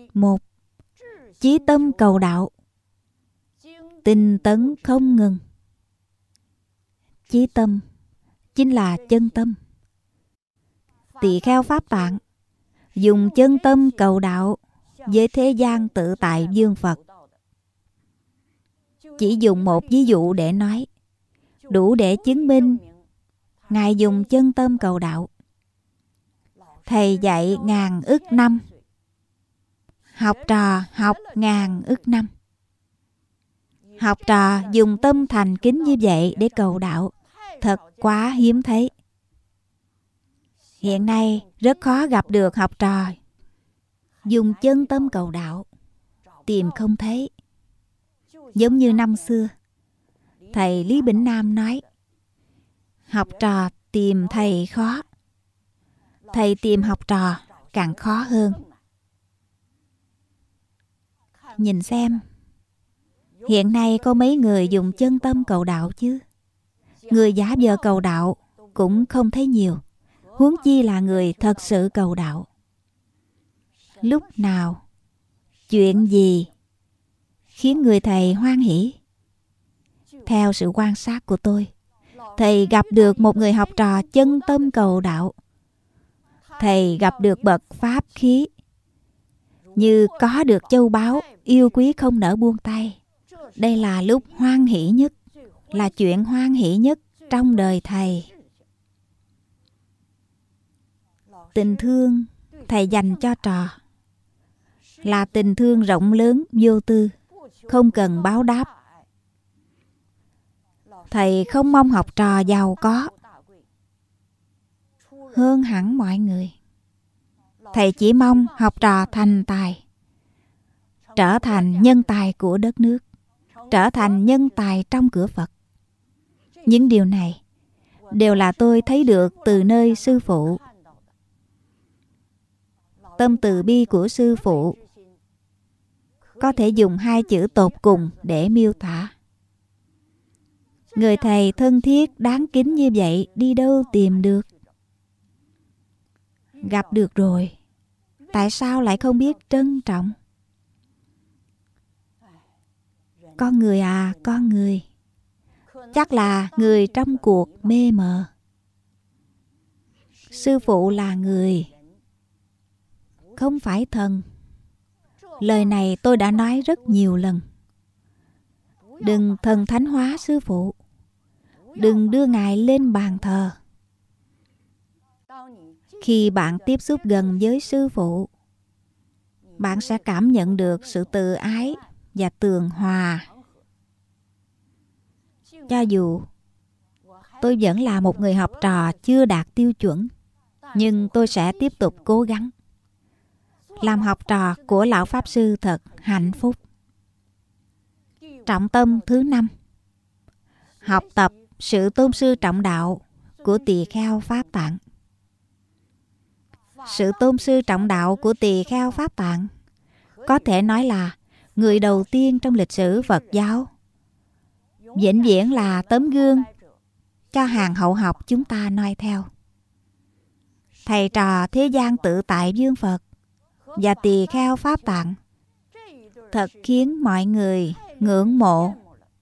Một, chí tâm cầu đạo, tinh tấn không ngừng. Chí tâm chính là chân tâm. Tỳ kheo Pháp Tạng dùng chân tâm cầu đạo với thế gian tự tại dương Phật. Chỉ dùng một ví dụ để nói, đủ để chứng minh Ngài dùng chân tâm cầu đạo. Thầy dạy ngàn ức năm, học trò học ngàn ức năm. Học trò dùng tâm thành kính như vậy để cầu đạo, thật quá hiếm thấy. Hiện nay rất khó gặp được học trò dùng chân tâm cầu đạo, tìm không thấy. Giống như năm xưa, thầy Lý Bỉnh Nam nói, học trò tìm thầy khó, thầy tìm học trò càng khó hơn. Nhìn xem, hiện nay có mấy người dùng chân tâm cầu đạo chứ? Người giả vờ cầu đạo cũng không thấy nhiều, huống chi là người thật sự cầu đạo. Lúc nào, chuyện gì khiến người thầy hoan hỷ? Theo sự quan sát của tôi, thầy gặp được một người học trò chân tâm cầu đạo, thầy gặp được bậc pháp khí, như có được châu báu, yêu quý không nỡ buông tay. Đây là lúc hoan hỷ nhất, là chuyện hoan hỷ nhất trong đời thầy. Tình thương thầy dành cho trò là tình thương rộng lớn vô tư, không cần báo đáp. Thầy không mong học trò giàu có hơn hẳn mọi người. Thầy chỉ mong học trò thành tài, trở thành nhân tài của đất nước, trở thành nhân tài trong cửa Phật. Những điều này đều là tôi thấy được từ nơi sư phụ. Tâm từ bi của sư phụ có thể dùng hai chữ tột cùng để miêu tả. Người thầy thân thiết đáng kính như vậy đi đâu tìm được? Gặp được rồi, tại sao lại không biết trân trọng? Con người à, con người, chắc là người trong cuộc mê mờ. Sư phụ là người, không phải thần. Lời này tôi đã nói rất nhiều lần. Đừng thần thánh hóa sư phụ, đừng đưa Ngài lên bàn thờ. Khi bạn tiếp xúc gần với sư phụ, bạn sẽ cảm nhận được sự từ ái và tường hòa. Cho dù tôi vẫn là một người học trò chưa đạt tiêu chuẩn, nhưng tôi sẽ tiếp tục cố gắng. Làm học trò của Lão Pháp Sư thật hạnh phúc. Trọng tâm thứ 5, học tập sự tôn sư trọng đạo của Tỳ Kheo Pháp Tạng. Sự tôn sư trọng đạo của Tỳ Kheo Pháp Tạng có thể nói là người đầu tiên trong lịch sử Phật giáo, vĩnh viễn là tấm gương cho hàng hậu học chúng ta noi theo. Thầy trò thế gian tự tại dương Phật và Tỳ Kheo Pháp Tạng thật khiến mọi người ngưỡng mộ.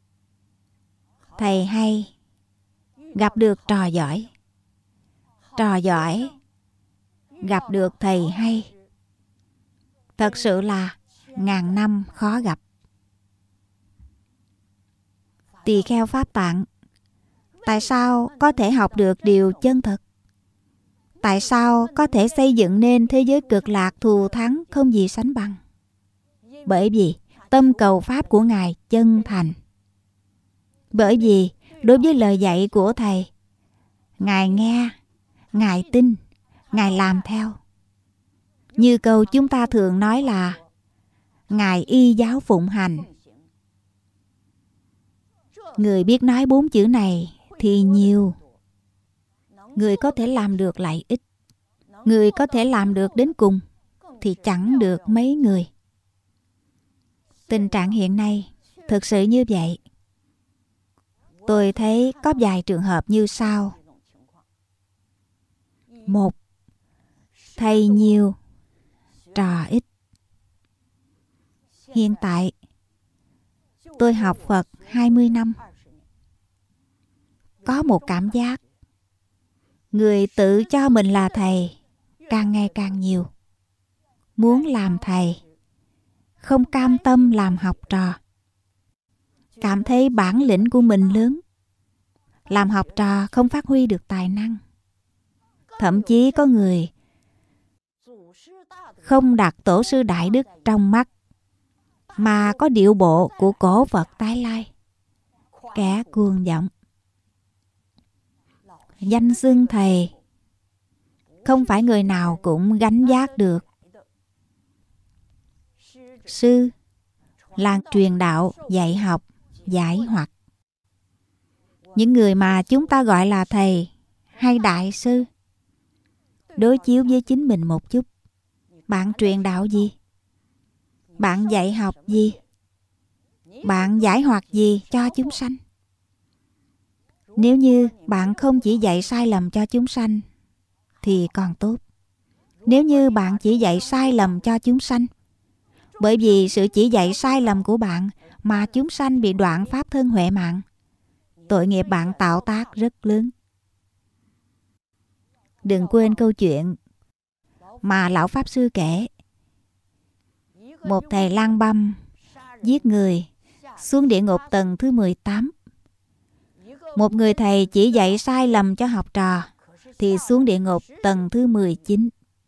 Thầy hay, gặp được trò giỏi. Trò giỏi, gặp được thầy hay. Thật sự là ngàn năm khó gặp. Tỳ Kheo Pháp Tạng tại sao có thể học được điều chân thật? Tại sao có thể xây dựng nên thế giới cực lạc thù thắng không gì sánh bằng? Bởi vì tâm cầu Pháp của Ngài chân thành. Bởi vì đối với lời dạy của Thầy, Ngài nghe, Ngài tin, Ngài làm theo. Như câu chúng ta thường nói là Ngài y giáo phụng hành. Người biết nói 4 chữ này thì nhiều. Người có thể làm được lại ít. Người có thể làm được đến cùng thì chẳng được mấy người. Tình trạng hiện nay thực sự như vậy. Tôi thấy có vài trường hợp như sau. 1. Thầy nhiều, trò ít. Hiện tại tôi học Phật 20 năm. Có một cảm giác người tự cho mình là thầy càng ngày càng nhiều. Muốn làm thầy, không cam tâm làm học trò. Cảm thấy bản lĩnh của mình lớn. Làm học trò không phát huy được tài năng. Thậm chí có người không đặt tổ sư đại đức trong mắt, mà có điệu bộ của cổ Phật tái lai. Kẻ cuồng vọng. Danh xưng thầy không phải người nào cũng gánh vác được. Sư là truyền đạo, dạy học, giải hoặc. Những người mà chúng ta gọi là thầy hay đại sư, đối chiếu với chính mình một chút. Bạn truyền đạo gì? Bạn dạy học gì? Bạn giải hoặc gì cho chúng sanh? Nếu như bạn không chỉ dạy sai lầm cho chúng sanh thì còn tốt. Nếu như bạn chỉ dạy sai lầm cho chúng sanh, bởi vì sự chỉ dạy sai lầm của bạn mà chúng sanh bị đoạn pháp thân huệ mạng, tội nghiệp bạn tạo tác rất lớn. Đừng quên câu chuyện mà Lão Pháp Sư kể. Một thầy lang băm giết người, xuống địa ngục tầng thứ 18. Một người thầy chỉ dạy sai lầm cho học trò thì xuống địa ngục tầng thứ 19.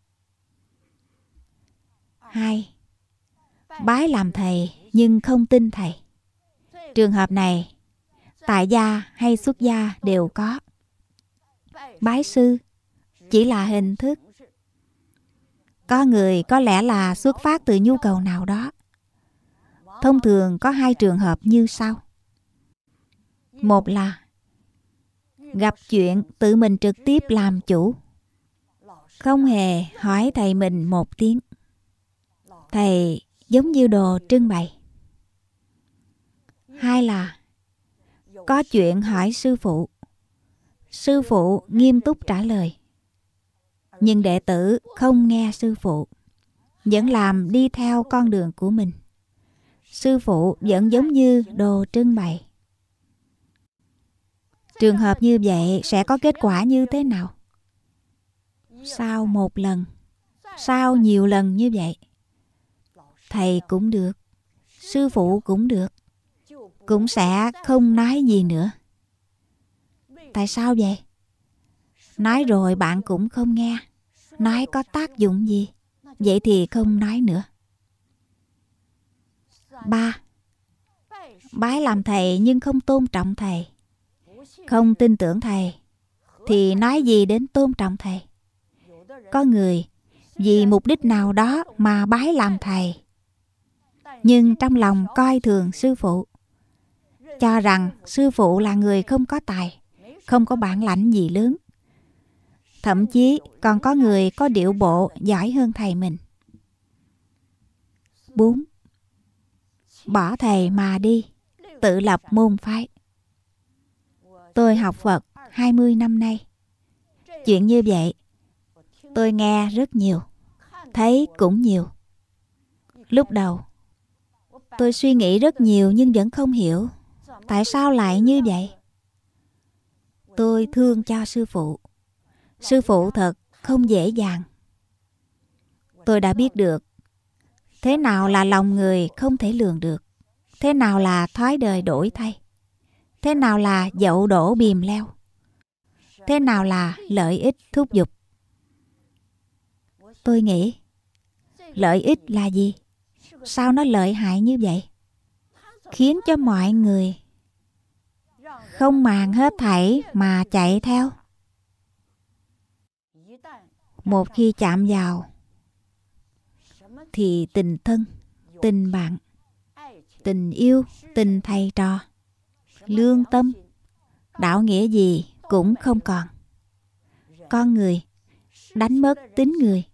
2. Bái làm thầy nhưng không tin thầy. Trường hợp này tại gia hay xuất gia đều có. Bái sư chỉ là hình thức. Có người có lẽ là xuất phát từ nhu cầu nào đó. Thông thường có 2 trường hợp như sau. Một là gặp chuyện tự mình trực tiếp làm chủ, không hề hỏi thầy mình một tiếng. Thầy giống như đồ trưng bày. 2 là có chuyện hỏi sư phụ. Sư phụ nghiêm túc trả lời, nhưng đệ tử không nghe sư phụ, vẫn làm đi theo con đường của mình. Sư phụ vẫn giống như đồ trưng bày. Trường hợp như vậy sẽ có kết quả như thế nào? Sau một lần, sau nhiều lần như vậy, thầy cũng được, sư phụ cũng được, cũng sẽ không nói gì nữa. Tại sao vậy? Nói rồi bạn cũng không nghe. Nói có tác dụng gì? Vậy thì không nói nữa. 3. Bái làm thầy nhưng không tôn trọng thầy, không tin tưởng thầy, thì nói gì đến tôn trọng thầy? Có người vì mục đích nào đó mà bái làm thầy, nhưng trong lòng coi thường sư phụ, cho rằng sư phụ là người không có tài, không có bản lãnh gì lớn. Thậm chí còn có người có điệu bộ giỏi hơn thầy mình. 4. Bỏ thầy mà đi, tự lập môn phái. Tôi học Phật 20 năm nay. Chuyện như vậy tôi nghe rất nhiều, thấy cũng nhiều. Lúc đầu tôi suy nghĩ rất nhiều nhưng vẫn không hiểu tại sao lại như vậy. Tôi thương cho sư phụ. Sư phụ thật không dễ dàng. Tôi đã biết được thế nào là lòng người không thể lường được, thế nào là thói đời đổi thay, thế nào là dậu đổ bìm leo, thế nào là lợi ích thúc giục. Tôi nghĩ, lợi ích là gì? Sao nó lợi hại như vậy? Khiến cho mọi người không màng hết thảy mà chạy theo. Một khi chạm vào thì tình thân, tình bạn, tình yêu, tình thầy trò, lương tâm, đạo nghĩa gì cũng không còn. Con người đánh mất tính người.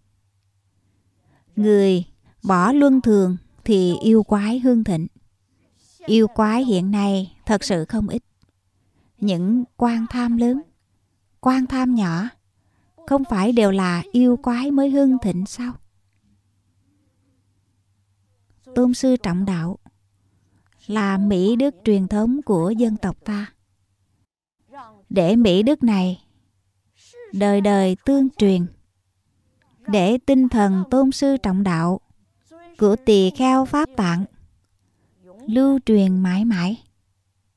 Người bỏ luân thường thì yêu quái hưng thịnh. Yêu quái hiện nay thật sự không ít. Những quan tham lớn, quan tham nhỏ, không phải đều là yêu quái mới hưng thịnh sao? tôn sư trọng đạo là mỹ đức truyền thống của dân tộc ta. Để mỹ đức này đời đời tương truyền, để tinh thần tôn sư trọng đạo của Tỳ Kheo Pháp Tạng lưu truyền mãi mãi.